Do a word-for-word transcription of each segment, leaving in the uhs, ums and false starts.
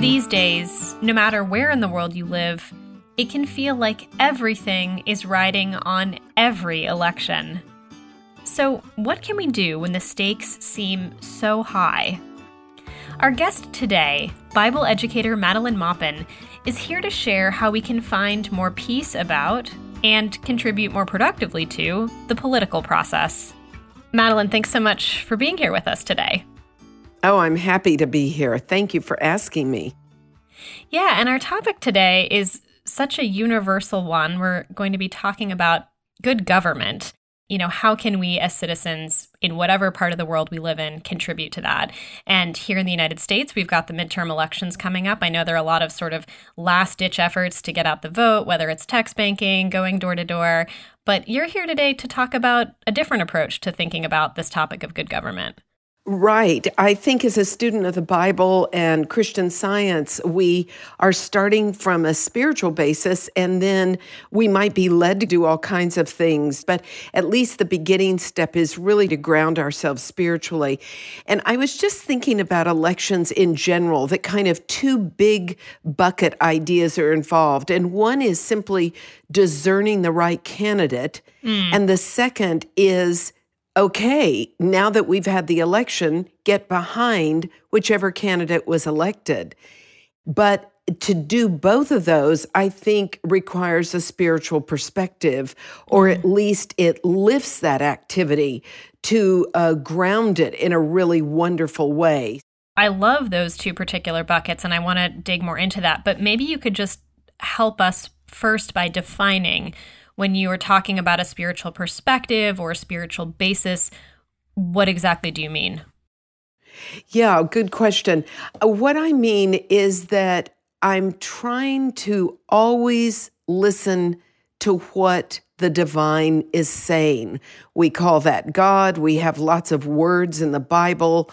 These days, no matter where in the world you live, it can feel like everything is riding on every election. So, what can we do when the stakes seem so high? Our guest today, Bible educator Madeline Maupin, is here to share how we can find more peace about and contribute more productively to the political process. Madeline, thanks so much for being here with us today. Oh, I'm happy to be here. Thank you for asking me. Yeah, and our topic today is such a universal one. We're going to be talking about good government. You know, how can we as citizens in whatever part of the world we live in contribute to that? And here in the United States, we've got the midterm elections coming up. I know there are a lot of sort of last-ditch efforts to get out the vote, whether it's text banking, going door to door. But you're here today to talk about a different approach to thinking about this topic of good government. Right. I think as a student of the Bible and Christian Science, we are starting from a spiritual basis, and then we might be led to do all kinds of things. But at least the beginning step is really to ground ourselves spiritually. And I was just thinking about elections in general, that kind of two big bucket ideas are involved. And one is simply discerning the right candidate. Mm. And the second is okay, now that we've had the election, get behind whichever candidate was elected. But to do both of those, I think, requires a spiritual perspective, or at least it lifts that activity to uh, ground it in a really wonderful way. I love those two particular buckets, and I want to dig more into that. But maybe you could just help us first by defining, when you are talking about a spiritual perspective or a spiritual basis, what exactly do you mean? Yeah, good question. What I mean is that I'm trying to always listen to what the divine is saying. We call that God. We have lots of words in the Bible,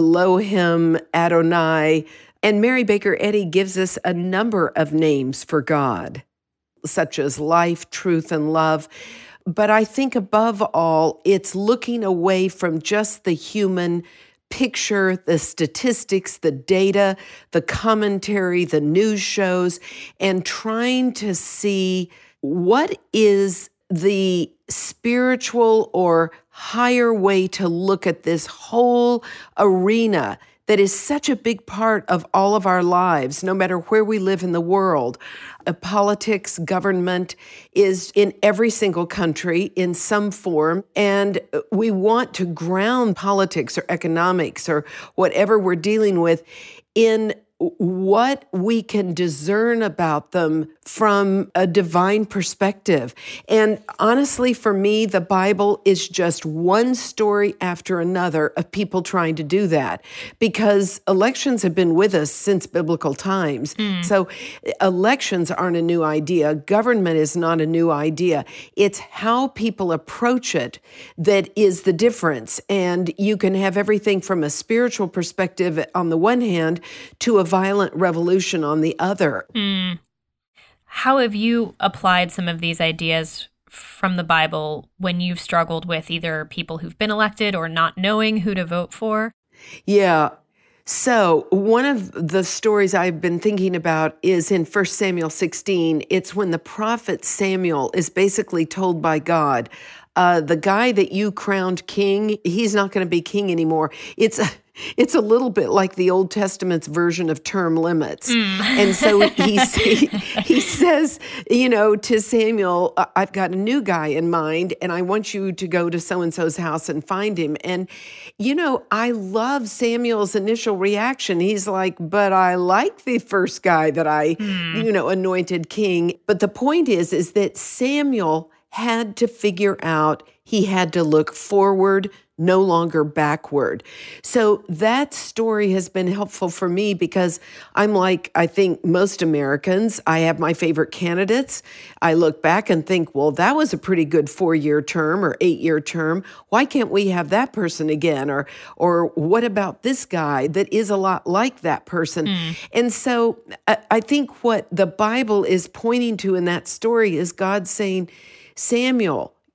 Elohim, Adonai, and Mary Baker Eddy gives us a number of names for God, such as life, truth, and love. But I think above all, it's looking away from just the human picture, the statistics, the data, the commentary, the news shows, and trying to see what is the spiritual or higher way to look at this whole arena that is such a big part of all of our lives, no matter where we live in the world. Uh, politics, government is in every single country in some form, and we want to ground politics or economics or whatever we're dealing with in what we can discern about them from a divine perspective. And honestly, for me, the Bible is just one story after another of people trying to do that, because elections have been with us since biblical times. Mm. So elections aren't a new idea. Government is not a new idea. It's how people approach it that is the difference. And you can have everything from a spiritual perspective on the one hand to a violent revolution on the other. Mm. How have you applied some of these ideas from the Bible when you've struggled with either people who've been elected or not knowing who to vote for? Yeah. So one of the stories I've been thinking about is in First Samuel sixteen. It's when the prophet Samuel is basically told by God, uh, the guy that you crowned king, he's not going to be king anymore. It's a It's a little bit like the Old Testament's version of term limits. Mm. And so he, he, he says, you know, to Samuel, I've got a new guy in mind, and I want you to go to so-and-so's house and find him. And, you know, I love Samuel's initial reaction. He's like, but I like the first guy that I, mm. you know, anointed king. But the point is, is that Samuel had to figure out, he had to look forward, no longer backward. So that story has been helpful for me because I'm like, I think most Americans, I have my favorite candidates. I look back and think, well, that was a pretty good four-year term or eight-year term. Why can't we have that person again? Or, or what about this guy that is a lot like that person? Mm. And so I, I think what the Bible is pointing to in that story is God saying, Samuel,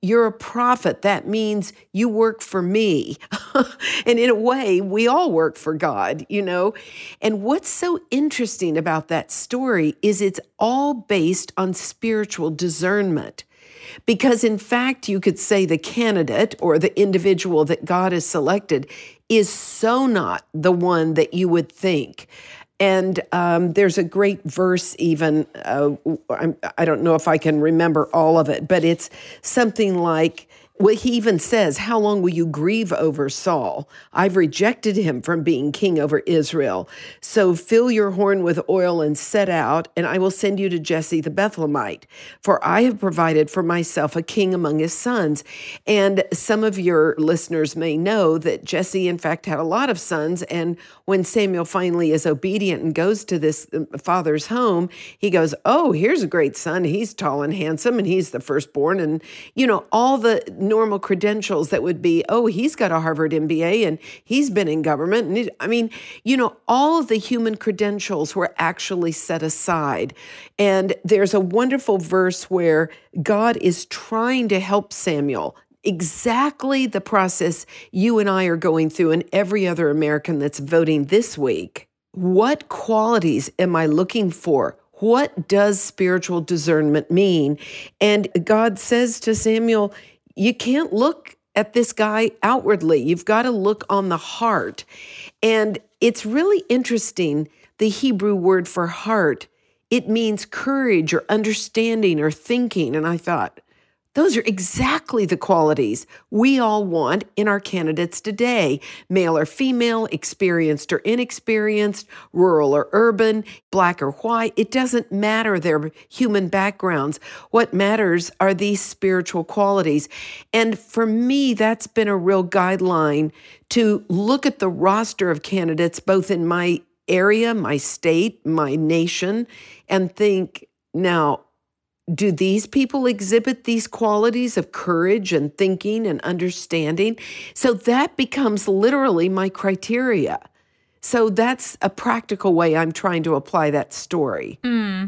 you're a prophet. That means you work for me. And in a way, we all work for God, you know? And what's so interesting about that story is it's all based on spiritual discernment. Because in fact, you could say the candidate or the individual that God has selected is so not the one that you would think. And um, there's a great verse even, uh, I'm, I don't know if I can remember all of it, but it's something like, well, he even says, how long will you grieve over Saul? I've rejected him from being king over Israel. So fill your horn with oil and set out, and I will send you to Jesse the Bethlehemite. For I have provided for myself a king among his sons. And some of your listeners may know that Jesse, in fact, had a lot of sons. And when Samuel finally is obedient and goes to this father's home, he goes, oh, here's a great son. He's tall and handsome, and he's the firstborn. And, you know, all the normal credentials that would be, oh, he's got a Harvard M B A and he's been in government. And it, I mean, you know, all of the human credentials were actually set aside. And there's a wonderful verse where God is trying to help Samuel. Exactly the process you and I are going through, and every other American that's voting this week. What qualities am I looking for? What does spiritual discernment mean? And God says to Samuel, you can't look at this guy outwardly. You've got to look on the heart. And it's really interesting, the Hebrew word for heart, it means courage or understanding or thinking. And I thought, those are exactly the qualities we all want in our candidates today, male or female, experienced or inexperienced, rural or urban, black or white. It doesn't matter their human backgrounds. What matters are these spiritual qualities. And for me, that's been a real guideline to look at the roster of candidates, both in my area, my state, my nation, and think, now, do these people exhibit these qualities of courage and thinking and understanding? So that becomes literally my criteria. So that's a practical way I'm trying to apply that story. Mm.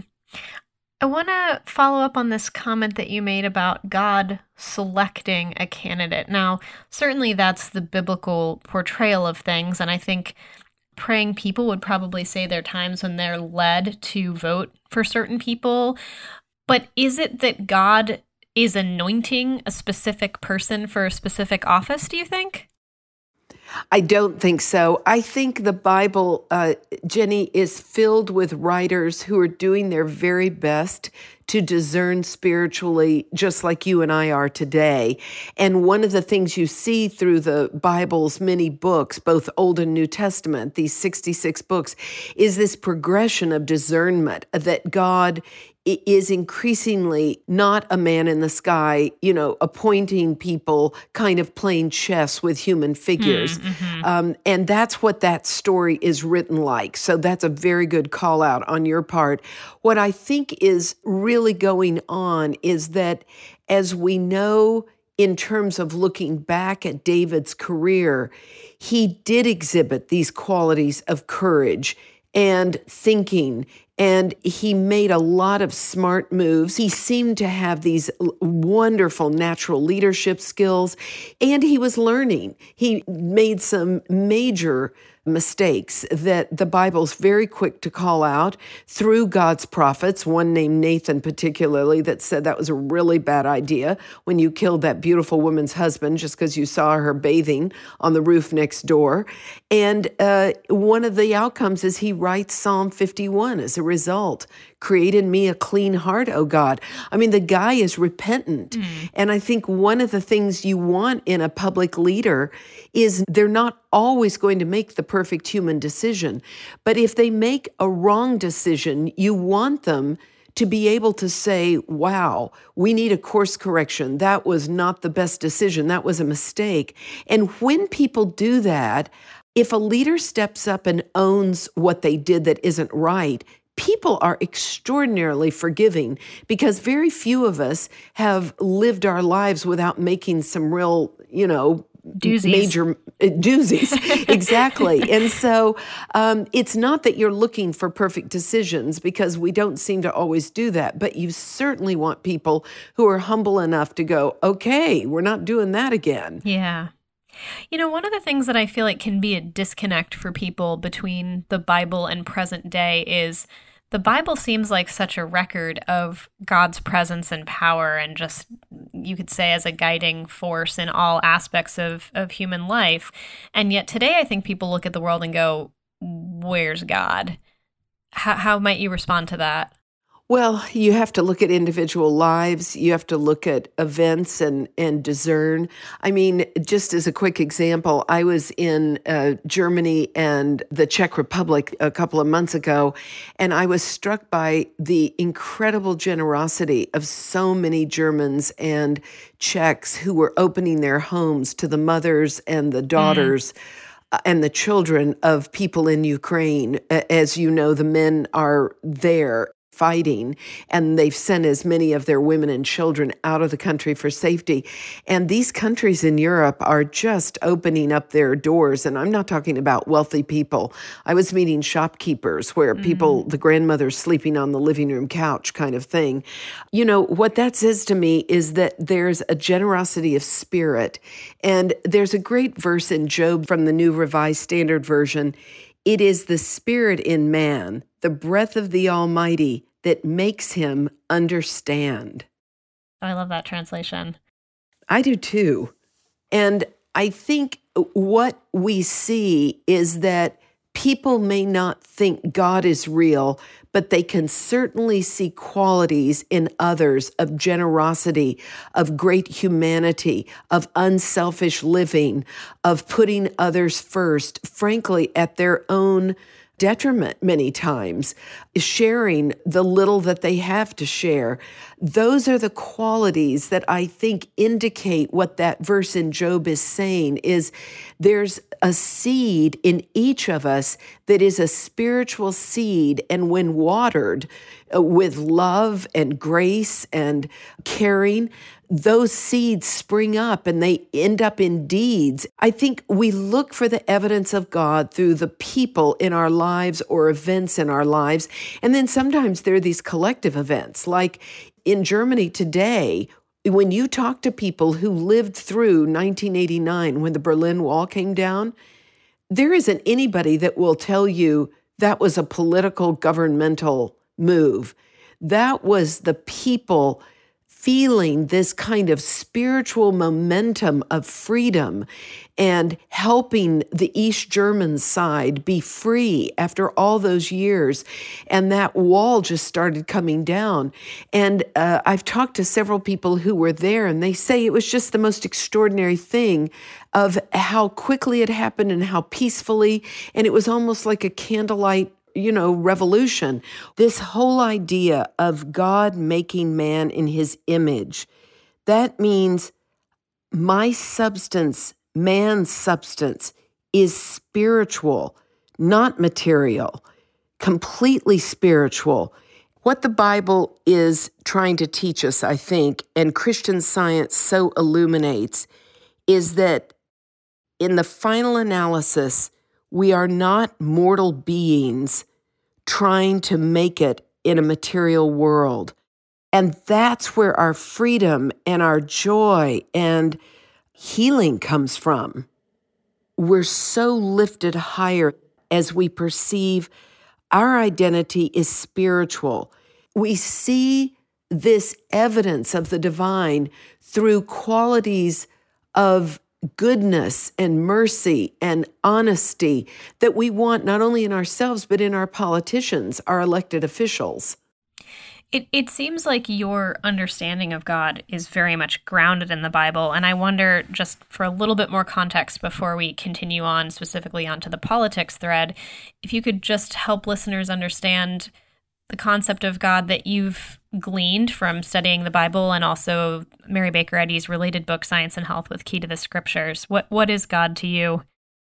I want to follow up on this comment that you made about God selecting a candidate. Now, certainly that's the biblical portrayal of things, and I think praying people would probably say there are times when they're led to vote for certain people. But is it that God is anointing a specific person for a specific office, do you think? I don't think so. I think the Bible, uh, Jenny, is filled with writers who are doing their very best to discern spiritually, just like you and I are today. And one of the things you see through the Bible's many books, both Old and New Testament, these sixty-six books, is this progression of discernment that God is increasingly not a man in the sky, you know, appointing people kind of playing chess with human figures. Mm-hmm. Um, and that's what that story is written like. So that's a very good call out on your part. What I think is really going on is that as we know, in terms of looking back at David's career, he did exhibit these qualities of courage and thinking, and he made a lot of smart moves. He seemed to have these wonderful natural leadership skills, and he was learning. He made some major mistakes that the Bible's very quick to call out through God's prophets, one named Nathan particularly, that said that was a really bad idea when you killed that beautiful woman's husband just because you saw her bathing on the roof next door. And uh, one of the outcomes is he writes Psalm fifty-one as a result. Create in me a clean heart, O God. I mean, the guy is repentant. Mm. And I think one of the things you want in a public leader is they're not always going to make the perfect human decision. But if they make a wrong decision, you want them to be able to say, wow, we need a course correction. That was not the best decision. That was a mistake. And when people do that, if a leader steps up and owns what they did that isn't right, people are extraordinarily forgiving because very few of us have lived our lives without making some real, you know, Doozies. major uh, doozies. Exactly. And so um, it's not that you're looking for perfect decisions, because we don't seem to always do that. But you certainly want people who are humble enough to go, okay, we're not doing that again. Yeah. You know, one of the things that I feel like can be a disconnect for people between the Bible and present day is the Bible seems like such a record of God's presence and power, and just, you could say, as a guiding force in all aspects of, of human life. And yet today I think people look at the world and go, where's God? How, how might you respond to that? Well, you have to look at individual lives. You have to look at events and, and discern. I mean, just as a quick example, I was in uh, Germany and the Czech Republic a couple of months ago, and I was struck by the incredible generosity of so many Germans and Czechs who were opening their homes to the mothers and the daughters mm. and the children of people in Ukraine. As you know, the men are there fighting, and they've sent as many of their women and children out of the country for safety. And these countries in Europe are just opening up their doors. And I'm not talking about wealthy people. I was meeting shopkeepers where mm. people, the grandmother's sleeping on the living room couch kind of thing. You know, what that says to me is that there's a generosity of spirit. And there's a great verse in Job from the New Revised Standard Version. It is the spirit in man, the breath of the Almighty, that makes him understand. I love that translation. I do too. And I think what we see is that people may not think God is real, but they can certainly see qualities in others of generosity, of great humanity, of unselfish living, of putting others first, frankly, at their own detriment many times, sharing the little that they have to share. Those are the qualities that I think indicate what that verse in Job is saying, is there's a seed in each of us that is a spiritual seed, and when watered uh, with love and grace and caring, those seeds spring up and they end up in deeds. I think we look for the evidence of God through the people in our lives or events in our lives. And then sometimes there are these collective events, like in Germany today, when you talk to people who lived through nineteen eighty-nine when the Berlin Wall came down, there isn't anybody that will tell you that was a political governmental move. That was the people feeling this kind of spiritual momentum of freedom and helping the East German side be free after all those years. And that wall just started coming down. And uh, I've talked to several people who were there, and they say it was just the most extraordinary thing of how quickly it happened and how peacefully. And it was almost like a candlelight you know, revolution. This whole idea of God making man in his image, that means my substance, man's substance, is spiritual, not material, completely spiritual. What the Bible is trying to teach us, I think, and Christian Science so illuminates, is that in the final analysis, we are not mortal beings trying to make it in a material world. And that's where our freedom and our joy and healing comes from. We're so lifted higher as we perceive our identity is spiritual. We see this evidence of the divine through qualities of goodness and mercy and honesty that we want not only in ourselves, but in our politicians, our elected officials. It it seems like your understanding of God is very much grounded in the Bible. And I wonder, just for a little bit more context before we continue on specifically onto the politics thread, if you could just help listeners understand the concept of God that you've gleaned from studying the Bible and also Mary Baker Eddy's related book, Science and Health with Key to the Scriptures. What What is God to you?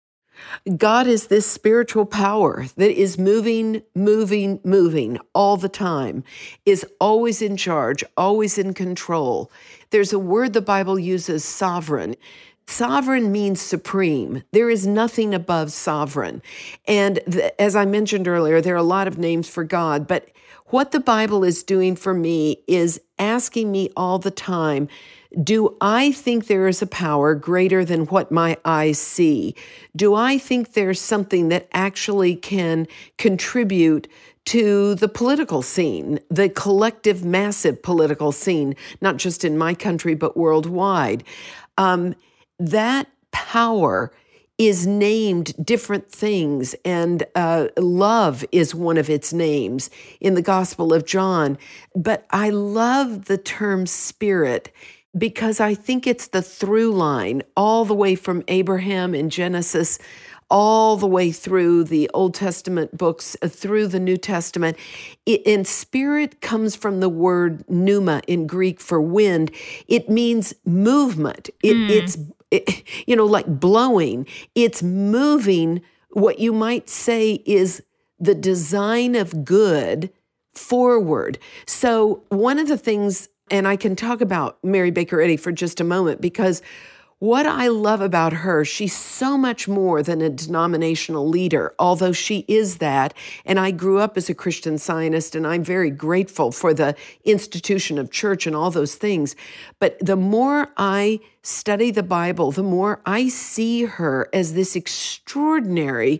God is this spiritual power that is moving, moving, moving all the time, is always in charge, always in control. There's a word the Bible uses, sovereign. sovereign means supreme. There is nothing above sovereign. And th- as I mentioned earlier, there are a lot of names for God, but what the Bible is doing for me is asking me all the time, do I think there is a power greater than what my eyes see? Do I think there's something that actually can contribute to the political scene, the collective, massive political scene, not just in my country, but worldwide? Um, that power is named different things, and uh, love is one of its names in the Gospel of John. But I love the term spirit because I think it's the through line all the way from Abraham in Genesis, all the way through the Old Testament books, uh, through the New Testament. It, and spirit comes from the word pneuma in Greek for wind. It means movement. It, mm. It's, it, you know, like blowing. It's moving what you might say is the design of good forward. So one of the things, and I can talk about Mary Baker Eddy for just a moment, because what I love about her, she's so much more than a denominational leader, although she is that. And I grew up as a Christian Zionist, and I'm very grateful for the institution of church and all those things. But the more I study the Bible, the more I see her as this extraordinary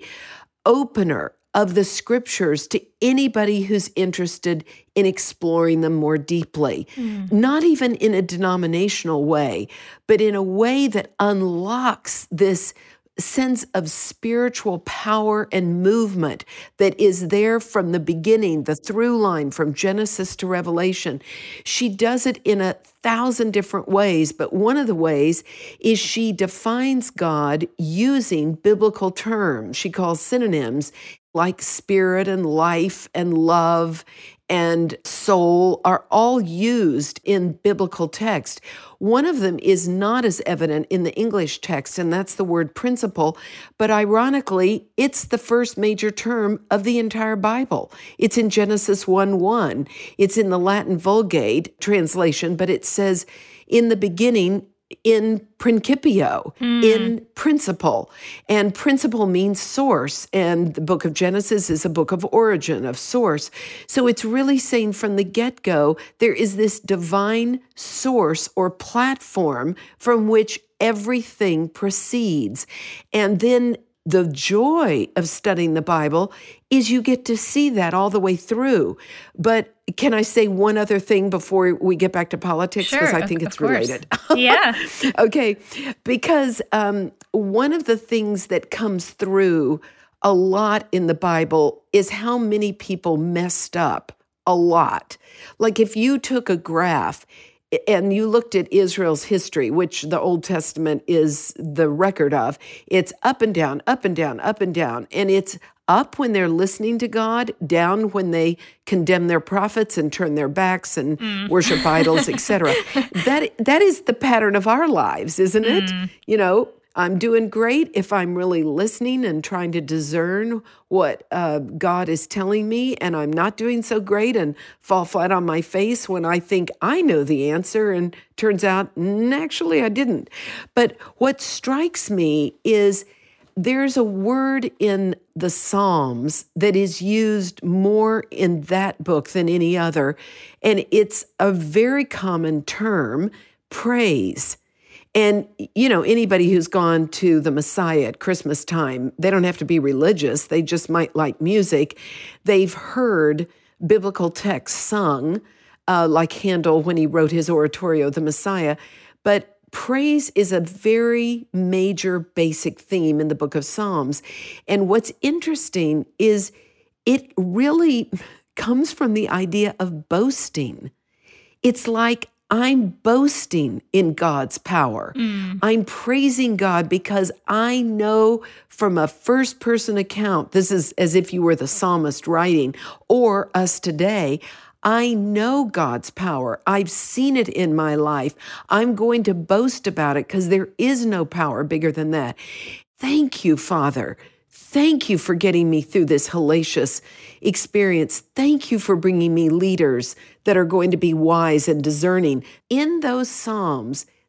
opener of the scriptures to anybody who's interested in exploring them more deeply. Mm. Not even in a denominational way, but in a way that unlocks this sense of spiritual power and movement that is there from the beginning, the through line from Genesis to Revelation. She does it in a thousand different ways, but one of the ways is she defines God using biblical terms. She calls synonyms like spirit and life and love and soul are all used in biblical text. One of them is not as evident in the English text, and that's the word principle. But ironically, it's the first major term of the entire Bible. It's in Genesis one one. It's in the Latin Vulgate translation, but it says, in the beginning, in principio, mm. in principle. And principle means source. And the book of Genesis is a book of origin, of source. So it's really saying from the get-go, there is this divine source or platform from which everything proceeds. And then the joy of studying the Bible is you get to see that all the way through. But can I say one other thing before we get back to politics? Because sure, I think of, it's of related. Yeah. Okay. Because um, one of the things that comes through a lot in the Bible is how many people messed up a lot. Like if you took a graph and you looked at Israel's history, which the Old Testament is the record of, it's up and down, up and down, up and down. And it's up when they're listening to God, down when they condemn their prophets and turn their backs and mm. worship idols, et cetera. That, that is the pattern of our lives, isn't it? Mm. You know, I'm doing great if I'm really listening and trying to discern what uh, God is telling me, and I'm not doing so great and fall flat on my face when I think I know the answer, and turns out, mm, actually, I didn't. But what strikes me is there's a word in the Psalms that is used more in that book than any other, and it's a very common term, praise. And, you know, anybody who's gone to the Messiah at Christmas time, they don't have to be religious. They just might like music. They've heard biblical texts sung, uh, like Handel when he wrote his oratorio, The Messiah. But praise is a very major basic theme in the book of Psalms. And what's interesting is it really comes from the idea of boasting. It's like, I'm boasting in God's power. Mm. I'm praising God because I know from a first-person account, this is as if you were the psalmist writing, or us today, I know God's power. I've seen it in my life. I'm going to boast about it because there is no power bigger than that. Thank you, Father. Thank you for getting me through this hellacious experience. Thank you for bringing me leaders that are going to be wise and discerning. In those Psalms,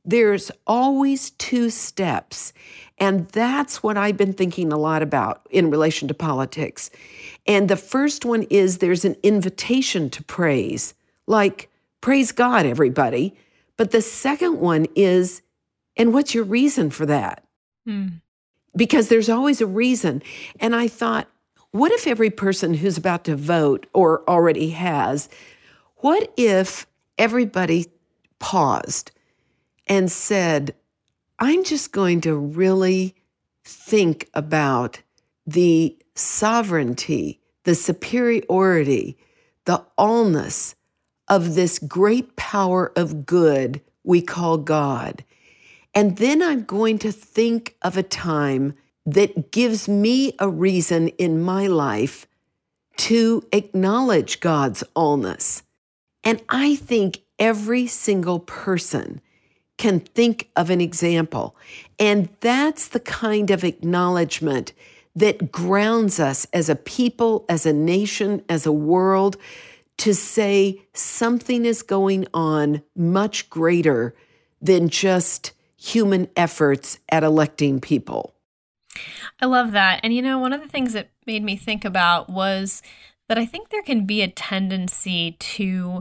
there's always two steps. And that's what I've been thinking a lot about in relation to politics. And the first one is there's an invitation to praise, like, praise God, everybody. But the second one is, and what's your reason for that? Mm. Because there's always a reason. And I thought, what if every person who's about to vote or already has, what if everybody paused and said, I'm just going to really think about the sovereignty, the superiority, the allness of this great power of good we call God. And then I'm going to think of a time that gives me a reason in my life to acknowledge God's allness. And I think every single person can think of an example. And that's the kind of acknowledgement that grounds us as a people, as a nation, as a world, to say something is going on much greater than just human efforts at electing people. I love that. And you know, one of the things that made me think about was that I think there can be a tendency to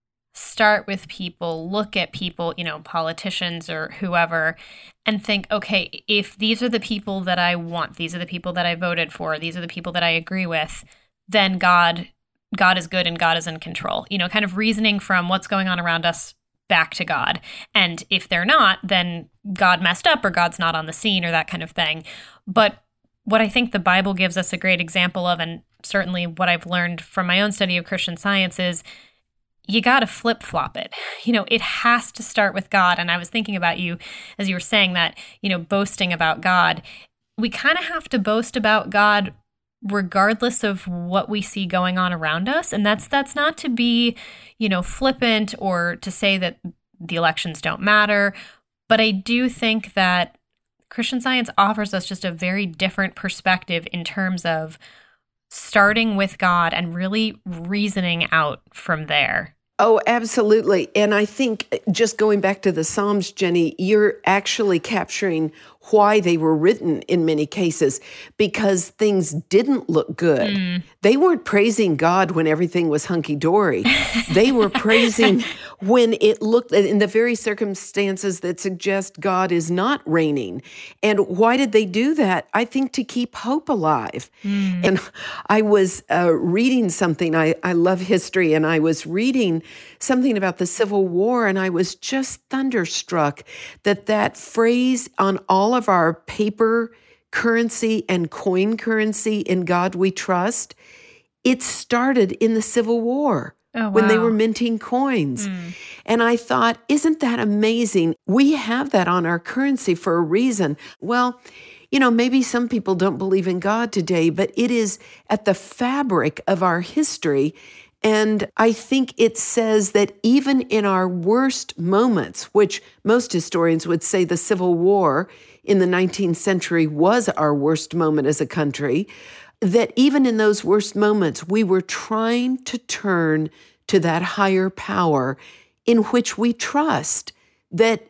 start with people, look at people, you know, politicians or whoever, and think, okay, if these are the people that I want, these are the people that I voted for, these are the people that I agree with, then God, God is good and God is in control. You know, kind of reasoning from what's going on around us back to God. And if they're not, then God messed up or God's not on the scene or that kind of thing. But what I think the Bible gives us a great example of, and certainly what I've learned from my own study of Christian Science, is you got to flip-flop it. You know, it has to start with God. And I was thinking about you as you were saying that, you know, boasting about God. We kind of have to boast about God regardless of what we see going on around us. And that's that's not to be, you know, flippant or to say that the elections don't matter. But I do think that Christian Science offers us just a very different perspective in terms of starting with God and really reasoning out from there. Oh, absolutely. And I think just going back to the Psalms, Jenny, you're actually capturing why they were written in many cases, because things didn't look good. Mm. They weren't praising God when everything was hunky-dory. They were praising when it looked, in the very circumstances that suggest God is not reigning. And why did they do that? I think to keep hope alive. Mm. And I was uh, reading something, I, I love history, and I was reading something about the Civil War, and I was just thunderstruck that that phrase on all of our paper currency and coin currency, "In God We Trust," it started in the Civil War. Oh, wow. When they were minting coins. Mm. And I thought, isn't that amazing? We have that on our currency for a reason. Well, you know, maybe some people don't believe in God today, but it is at the fabric of our history. And I think it says that even in our worst moments, which most historians would say the Civil War in the nineteenth century was our worst moment as a country, that even in those worst moments, we were trying to turn to that higher power in which we trust, that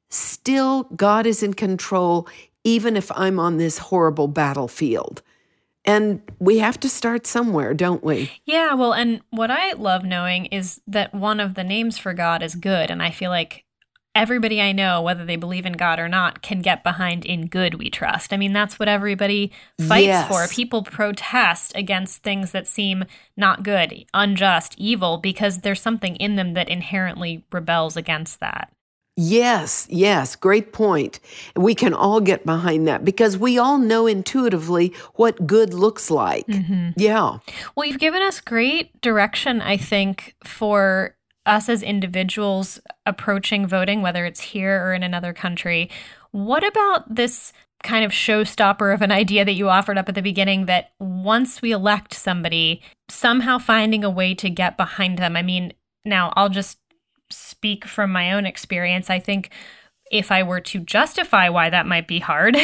still God is in control, even if I'm on this horrible battlefield. And we have to start somewhere, don't we? Yeah, well, and what I love knowing is that one of the names for God is good. And I feel like everybody I know, whether they believe in God or not, can get behind "In good we trust." I mean, that's what everybody fights yes. for. People protest against things that seem not good, unjust, evil, because there's something in them that inherently rebels against that. Yes, yes, great point. We can all get behind that because we all know intuitively what good looks like. Mm-hmm. Yeah. Well, you've given us great direction, I think, for us as individuals approaching voting, whether it's here or in another country. What about this kind of showstopper of an idea that you offered up at the beginning, that once we elect somebody, somehow finding a way to get behind them? I mean, now I'll just speak from my own experience. I think if I were to justify why that might be hard,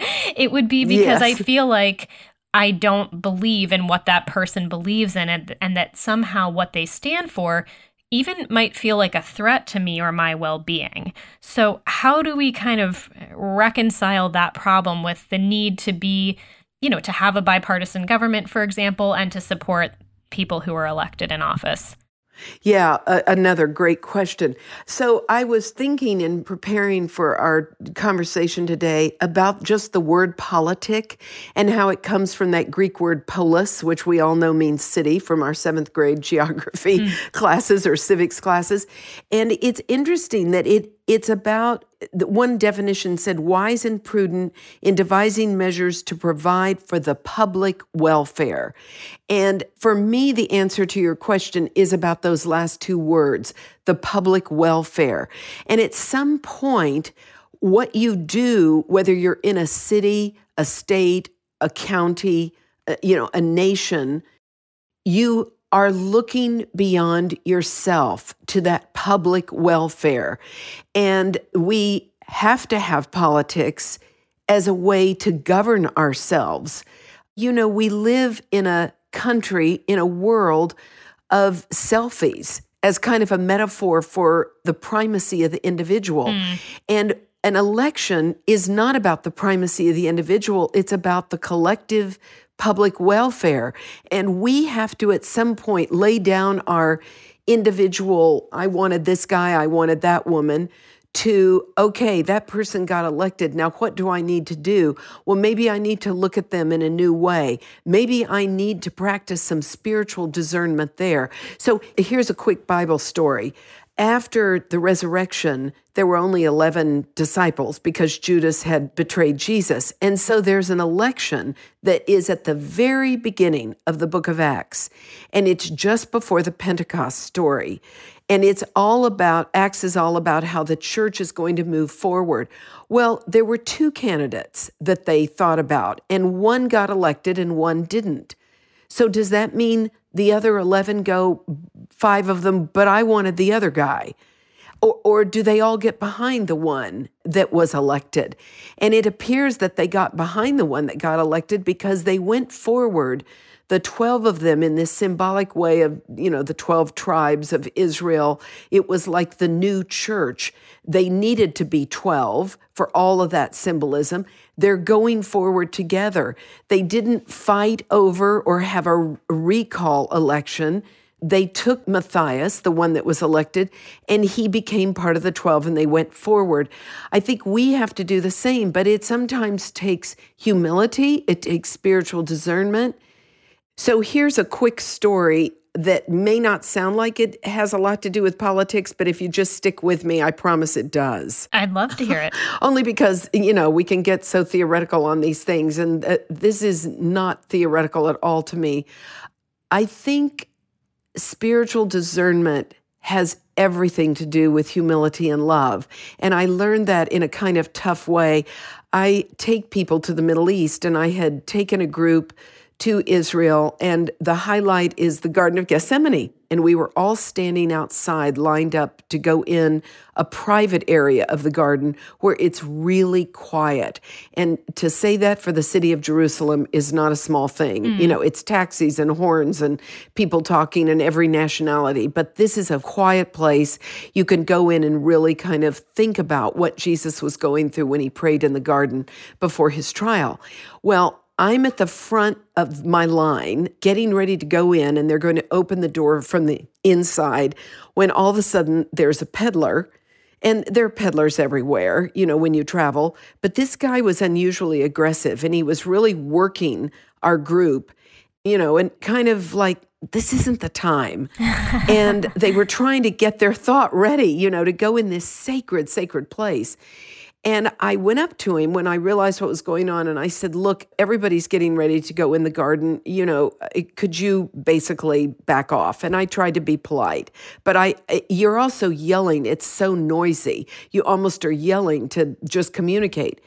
it would be because yes. I feel like I don't believe in what that person believes in, and, and that somehow what they stand for even might feel like a threat to me or my well-being. So how do we kind of reconcile that problem with the need to be, you know, to have a bipartisan government, for example, and to support people who are elected in office? Yeah, uh, another great question. So I was thinking in preparing for our conversation today about just the word politic and how it comes from that Greek word polis, which we all know means city from our seventh grade geography mm. classes or civics classes. And it's interesting that it it's about, one definition said, wise and prudent in devising measures to provide for the public welfare. And for me, the answer to your question is about those last two words, the public welfare. And at some point, what you do, whether you're in a city, a state, a county, uh, you know, a nation, you are looking beyond yourself to that public welfare. And we have to have politics as a way to govern ourselves. You know, we live in a country, in a world of selfies as kind of a metaphor for the primacy of the individual. Mm. And an election is not about the primacy of the individual. It's about the collective public welfare. And we have to, at some point, lay down our individual, I wanted this guy, I wanted that woman, to, okay, that person got elected. Now, what do I need to do? Well, maybe I need to look at them in a new way. Maybe I need to practice some spiritual discernment there. So here's a quick Bible story. After the resurrection, there were only eleven disciples because Judas had betrayed Jesus. And so there's an election that is at the very beginning of the book of Acts. And it's just before the Pentecost story. And it's all about, Acts is all about how the church is going to move forward. Well, there were two candidates that they thought about, and one got elected and one didn't. So does that mean the other eleven go, five of them, but I wanted the other guy? Or, or do they all get behind the one that was elected? And it appears that they got behind the one that got elected because they went forward, the twelve of them, in this symbolic way of, you know, the twelve tribes of Israel. It was like the new church. They needed to be twelve for all of that symbolism. They're going forward together. They didn't fight over or have a recall election. They took Matthias, the one that was elected, and he became part of the twelve, and they went forward. I think we have to do the same, but it sometimes takes humility. It takes spiritual discernment. So here's a quick story that may not sound like it has a lot to do with politics, but if you just stick with me, I promise it does. I'd love to hear it. Only because, you know, we can get so theoretical on these things, and uh, this is not theoretical at all to me. I think spiritual discernment has everything to do with humility and love. And I learned that in a kind of tough way. I take people to the Middle East, and I had taken a group to Israel, and the highlight is the Garden of Gethsemane. And we were all standing outside, lined up to go in a private area of the garden where it's really quiet. And to say that for the city of Jerusalem is not a small thing. Mm. You know, it's taxis and horns and people talking in every nationality. But this is a quiet place. You can go in and really kind of think about what Jesus was going through when he prayed in the garden before his trial. Well, I'm at the front of my line, getting ready to go in, and they're going to open the door from the inside, when all of a sudden there's a peddler, and there are peddlers everywhere, you know, when you travel. But this guy was unusually aggressive, and he was really working our group, you know, and kind of like, this isn't the time. And they were trying to get their thought ready, you know, to go in this sacred, sacred place. And I went up to him when I realized what was going on, and I said, look, everybody's getting ready to go in the garden. You know, could you basically back off? And I tried to be polite. But I, you're also yelling. It's so noisy. You almost are yelling to just communicate.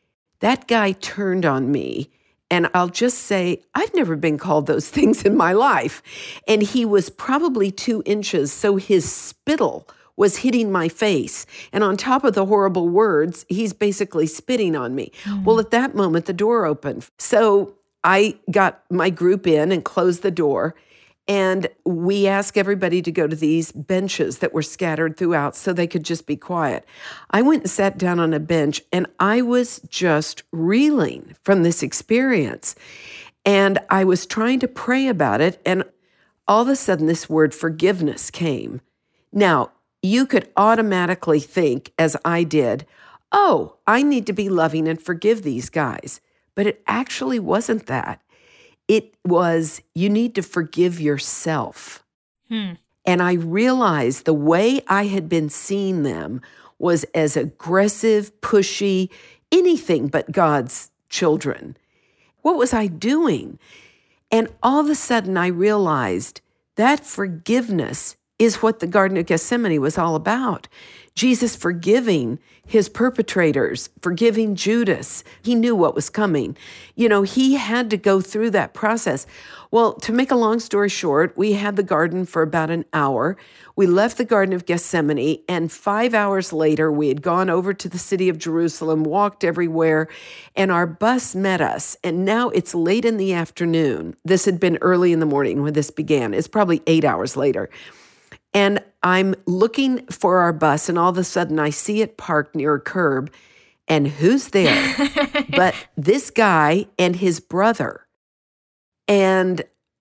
That guy turned on me, and I'll just say, I've never been called those things in my life. And he was probably two inches, so his spittle was hitting my face. And on top of the horrible words, he's basically spitting on me. Mm. Well, at that moment, the door opened. So I got my group in and closed the door. And we asked everybody to go to these benches that were scattered throughout so they could just be quiet. I went and sat down on a bench, and I was just reeling from this experience. And I was trying to pray about it, and all of a sudden this word forgiveness came. Now, you could automatically think, as I did, oh, I need to be loving and forgive these guys. But it actually wasn't that. It was, you need to forgive yourself. Hmm. And I realized the way I had been seeing them was as aggressive, pushy, anything but God's children. What was I doing? And all of a sudden I realized that forgiveness is what the Garden of Gethsemane was all about. Jesus forgiving his perpetrators, forgiving Judas. He knew what was coming. You know, he had to go through that process. Well, to make a long story short, we had the garden for about an hour. We left the Garden of Gethsemane, and five hours later, we had gone over to the city of Jerusalem, walked everywhere, and our bus met us. And now it's late in the afternoon. This had been early in the morning when this began. It's probably eight hours later. And I'm looking for our bus, and all of a sudden I see it parked near a curb, and who's there but this guy and his brother. And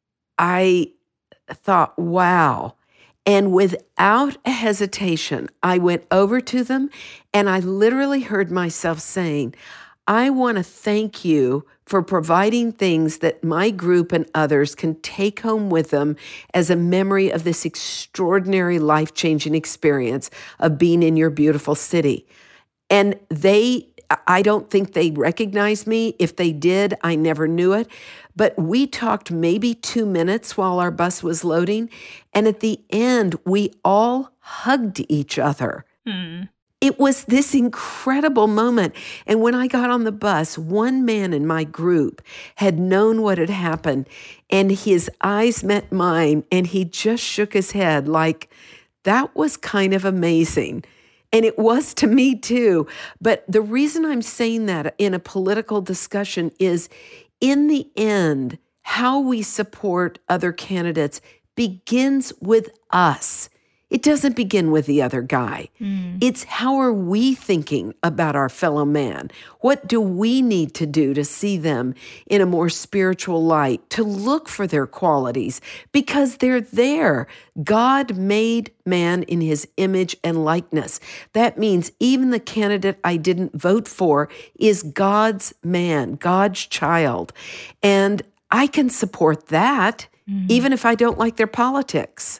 I thought, wow. And without a hesitation, I went over to them, and I literally heard myself saying, I want to thank you for providing things that my group and others can take home with them as a memory of this extraordinary life-changing experience of being in your beautiful city. And they, I don't think they recognized me. If they did, I never knew it. But we talked maybe two minutes while our bus was loading. And at the end, we all hugged each other. Hmm. It was this incredible moment. And when I got on the bus, one man in my group had known what had happened, and his eyes met mine, and he just shook his head like, that was kind of amazing. And it was to me too. But the reason I'm saying that in a political discussion is, in the end, how we support other candidates begins with us. It doesn't begin with the other guy. Mm. It's how are we thinking about our fellow man? What do we need to do to see them in a more spiritual light, to look for their qualities? Because they're there. God made man in his image and likeness. That means even the candidate I didn't vote for is God's man, God's child. And I can support that, mm. even if I don't like their politics.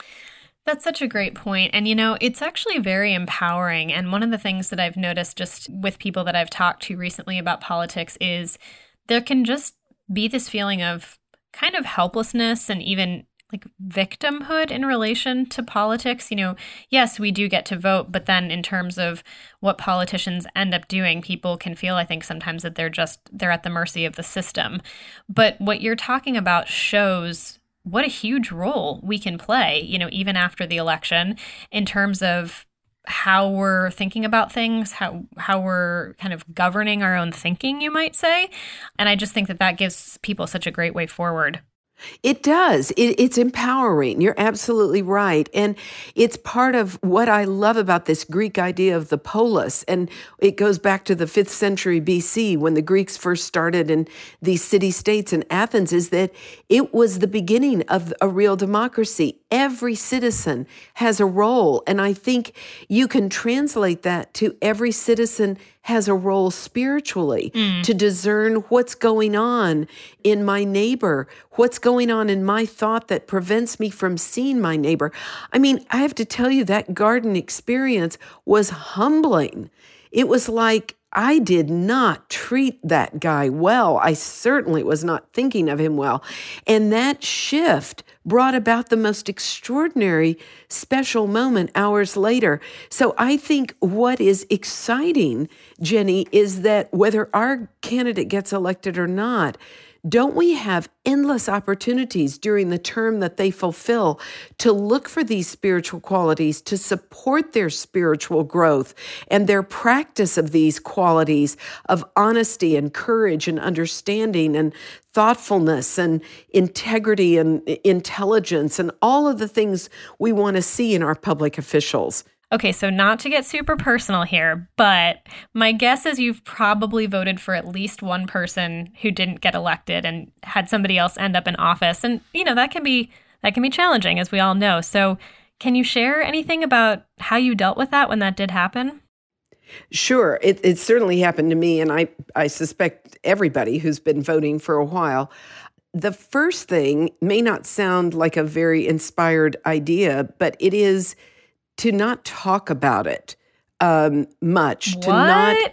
That's such a great point. And, you know, it's actually very empowering. And one of the things that I've noticed just with people that I've talked to recently about politics is there can just be this feeling of kind of helplessness and even like victimhood in relation to politics. You know, yes, we do get to vote, but then in terms of what politicians end up doing, people can feel, I think, sometimes that they're just, they're at the mercy of the system. But what you're talking about shows what a huge role we can play, you know, even after the election in terms of how we're thinking about things, how how we're kind of governing our own thinking, you might say. And I just think that that gives people such a great way forward. It does. It, it's empowering. You're absolutely right. And it's part of what I love about this Greek idea of the polis. And it goes back to the fifth century B C when the Greeks first started in these city-states in Athens, is that it was the beginning of a real democracy. Every citizen has a role. And I think you can translate that to every citizen has a role spiritually mm. to discern what's going on in my neighbor, what's going on in my thought that prevents me from seeing my neighbor. I mean, I have to tell you, that garden experience was humbling. It was like, I did not treat that guy well. I certainly was not thinking of him well. And that shift brought about the most extraordinary, special moment hours later. So I think what is exciting, Jenny, is that whether our candidate gets elected or not, don't we have endless opportunities during the term that they fulfill to look for these spiritual qualities, to support their spiritual growth and their practice of these qualities of honesty and courage and understanding and thoughtfulness and integrity and intelligence and all of the things we want to see in our public officials? Okay, so not to get super personal here, but my guess is you've probably voted for at least one person who didn't get elected and had somebody else end up in office. And, you know, that can be that can be challenging, as we all know. So can you share anything about how you dealt with that when that did happen? Sure. It, it certainly happened to me, and I, I suspect everybody who's been voting for a while. The first thing may not sound like a very inspired idea, but it is to not talk about it um, much. What? To not,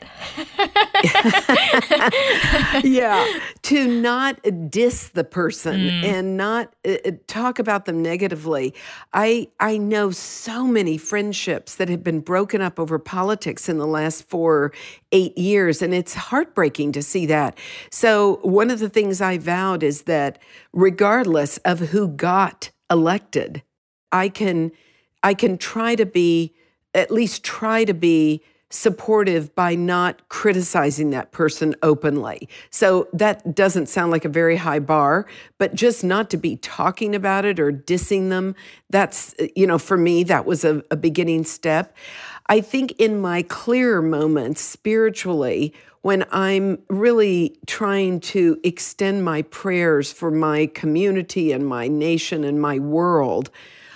yeah, to not diss the person mm. and not uh, talk about them negatively. I I know so many friendships that have been broken up over politics in the last four, eight years, and it's heartbreaking to see that. So one of the things I vowed is that regardless of who got elected, I can. I can try to be, at least try to be supportive by not criticizing that person openly. So that doesn't sound like a very high bar, but just not to be talking about it or dissing them. That's, you know, for me, that was a, a beginning step. I think in my clearer moments spiritually, when I'm really trying to extend my prayers for my community and my nation and my world,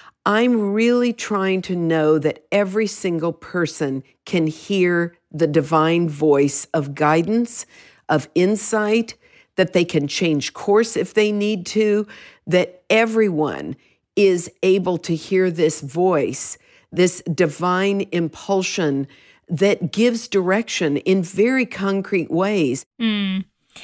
I'm really trying to know that every single person can hear the divine voice of guidance, of insight, that they can change course if they need to, that everyone is able to hear this voice, this divine impulsion that gives direction in very concrete ways. Mm.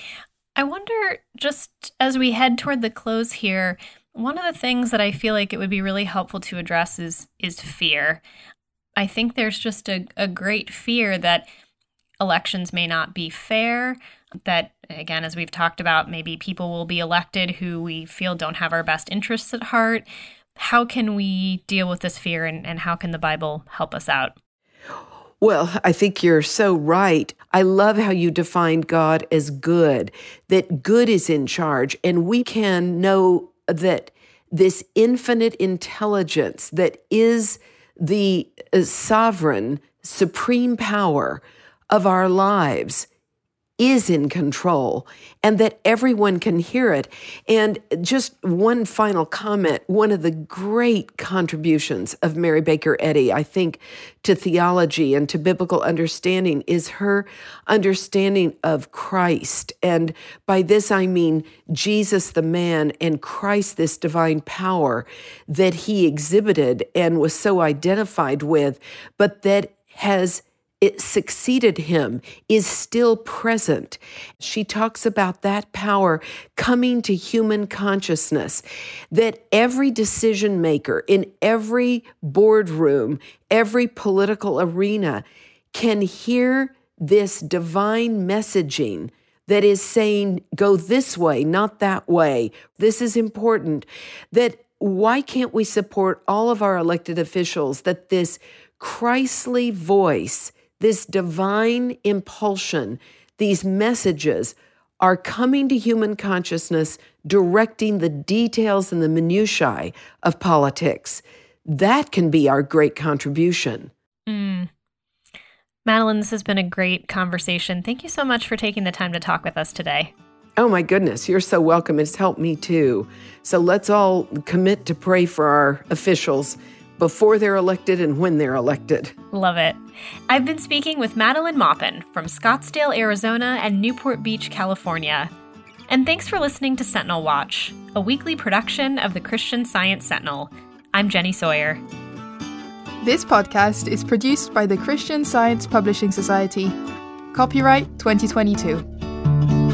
I wonder, just as we head toward the close here, one of the things that I feel like it would be really helpful to address is is fear. I think there's just a, a great fear that elections may not be fair, that, again, as we've talked about, maybe people will be elected who we feel don't have our best interests at heart. How can we deal with this fear, and, and how can the Bible help us out? Well, I think you're so right. I love how you defined God as good, that good is in charge, and we can know that this infinite intelligence that is the sovereign, supreme power of our lives is in control, and that everyone can hear it. And just one final comment, one of the great contributions of Mary Baker Eddy, I think, to theology and to biblical understanding is her understanding of Christ. And by this I mean Jesus the man and Christ, this divine power that he exhibited and was so identified with, but that has it succeeded him, is still present. She talks about that power coming to human consciousness, that every decision maker in every boardroom, every political arena can hear this divine messaging that is saying, go this way, not that way. This is important. That why can't we support all of our elected officials that this Christly voice, this divine impulsion, these messages are coming to human consciousness, directing the details and the minutiae of politics. That can be our great contribution. Mm. Madeline, this has been a great conversation. Thank you so much for taking the time to talk with us today. Oh my goodness, you're so welcome. It's helped me too. So let's all commit to pray for our officials before they're elected and when they're elected. Love it. I've been speaking with Madeline Maupin from Scottsdale, Arizona and Newport Beach, California. And thanks for listening to Sentinel Watch, a weekly production of the Christian Science Sentinel. I'm Jenny Sawyer. This podcast is produced by the Christian Science Publishing Society. Copyright twenty twenty-two.